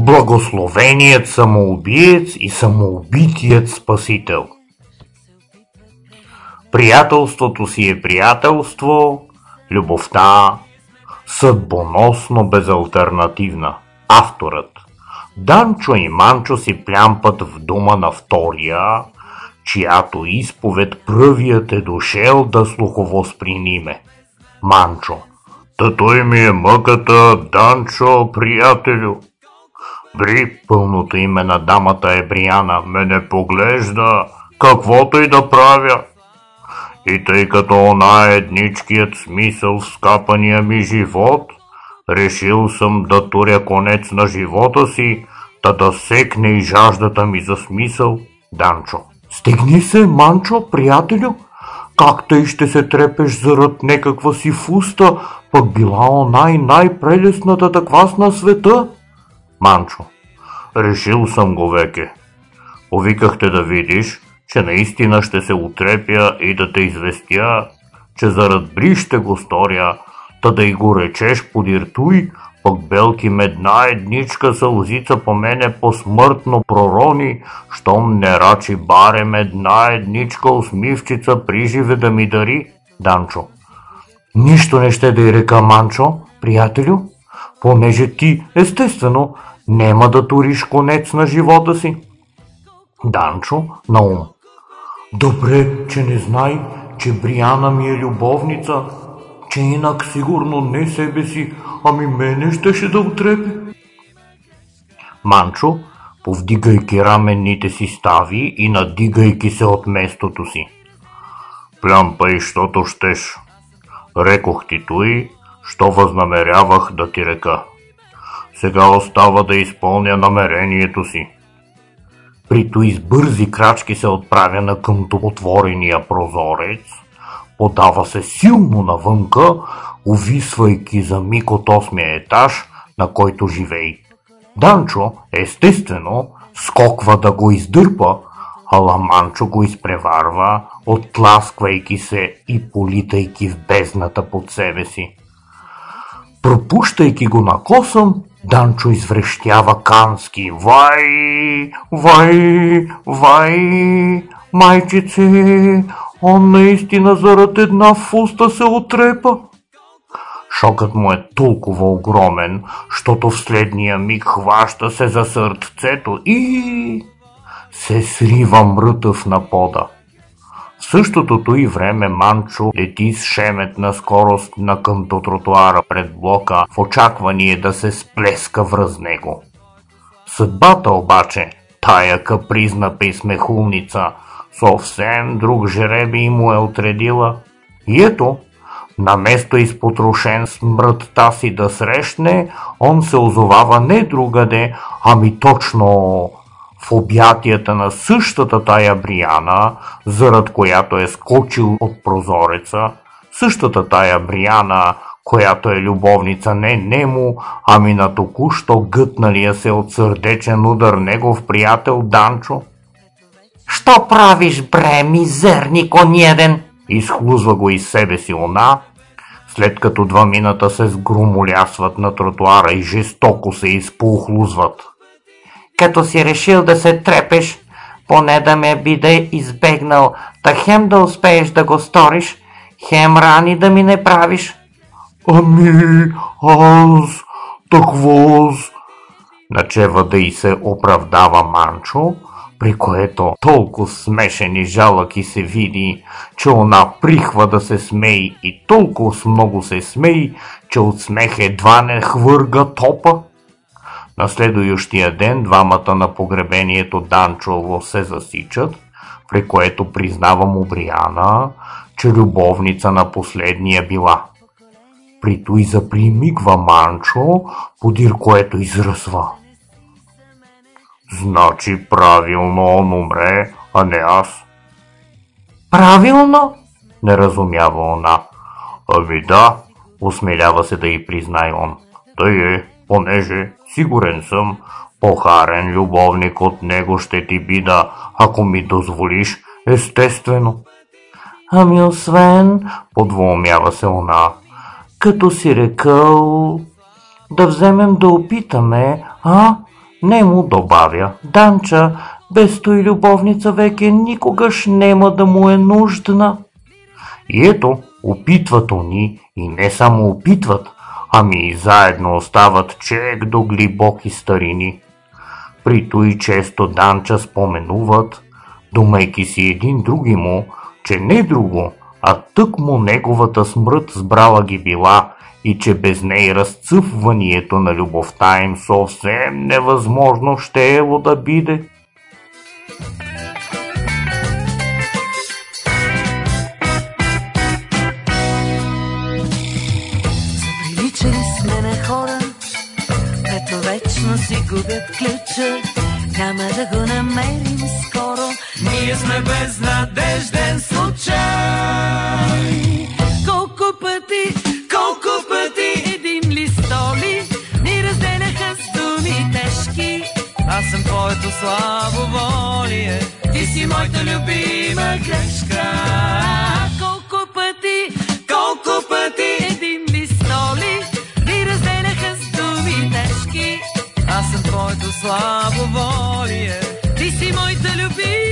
Благословеният самоубиец и самоубитият спасител. Приятелството си е приятелство, любовта съдбоносно безалтернативна. Авторът. Данчо и Манчо си плямпат в дома на втория, чиято изповед пръвият е дошел да слуховосприниме. Манчо. Та той ми е мъката, Данчо, приятелю. Бри, пълното име на дамата е Бриана, ме не поглежда, каквото и да правя. И тъй като она е едничкият смисъл в скапания ми живот, решил съм да туря конец на живота си, да секне и жаждата ми за смисъл. Данчо. Стегни се, Манчо, приятелю, как тъй ще се трепеш зарад некаква си фуста, пък била она и най-прелесната таквас на света? Манчо. Решил съм го веке. Повикахте да видиш, че наистина ще се утрепя и да те известя, че зарад Бри ще го сторя, да и го речеш подир туй, пък белки ме една едничка сълзица по мене посмъртно пророни, щом не рачи барем една едничка усмивчица приживе да ми дари. Данчо. Нищо не ще да й река, Манчо, приятелю, понеже ти, естествено, нема да туриш конец на живота си. Данчо на ум. Добре, че не знай, че Бриана ми е любовница, че инак сигурно не себе си, ами мене щеше да утрепе. Манчо, повдигайки раменните си стави и надигайки се от местото си. Плямпай, щото щеш. Рекох ти туй, що възнамерявах да ти река. Сега остава да изпълня намерението си. При той с бързи крачки се отправя на къмто отворения прозорец, подава се силно навънка, увисвайки за миг от 8-я етаж, на който живей. Данчо, естествено, скоква да го издърпа, ала Манчо го изпреварва, оттласквайки се и политайки в бездната под себе си. Пропущайки го на косъм, Данчо изврещява кански: Вай, вай, вай, майчице, он наистина зарад една фуста се отрепа. Шокът му е толкова огромен, щото в следния миг хваща се за сърцето и се срива мрътъв на пода. В същото и време Манчо лети с шеметна скорост на къмто тротуара пред блока в очаквание да се сплеска връз него. Съдбата обаче, тая капризна присмехулница, съвсем друг жребий му е отредила. И ето, наместо изпотрошен смрътта си да срещне, он се озовава не другаде, ами точно в обятията на същата тая Бриана, зарад която е скочил от прозореца, същата тая Бриана, която е любовница не нему, ами на току-що гътналия се от сърдечен удар негов приятел Данчо. Що правиш, бре, мизерник онеден? Изхлузва го из себе си она, след като 2 мината се сгромолясват на тротуара и жестоко се изпоухлузват. Като си решил да се трепеш, поне да ме биде избегнал, та хем да успееш да го сториш, хем рани да ми не правиш. Ами, аз, таквоз, начева да й се оправдава Манчо, при което толкова смешен и жалък и се види, че она прихва да се смеи и толкова много се смеи, че от смех едва не хвърга топа. На следующия ден двамата на погребението Данчово се засичат, при което признава му Бриана, че любовница на последния била. При той запримигва Манчо, подир което изръсва. Значи правилно он умре, а не аз. Правилно? Не разумява она. Ами да, осмелява се да й признае он. Тъй е, понеже, сигурен съм, по-харен любовник от него ще ти бида, ако ми дозволиш, естествено. Ами освен, подволмява се она, като си рекъл, да вземем да опитаме, Нему добавя: Данча, без той любовница веке никогаш нема да му е нуждна. И ето, опитват они, и не само опитват, ами и заедно остават чек до глибоки старини. При той често Данча споменуват, думайки си един други му, че не друго, а тъкмо неговата смърт сбрала ги била и че без ней разцъфванието на любовта им съвсем невъзможно ще ело да биде. Заприличали сме на хора, ето вечно си губят ключа. Няма да го намерим скоро, ние сме безнадежден случай. Колко пъти един ли столи ни разделяха с думи тежки. Аз съм твоето слабоволие, ти си моята любима грешка. Колко пъти един ли столи ни разделяха с думи тежки. Аз съм твоето слабоволие, ти си моята любима.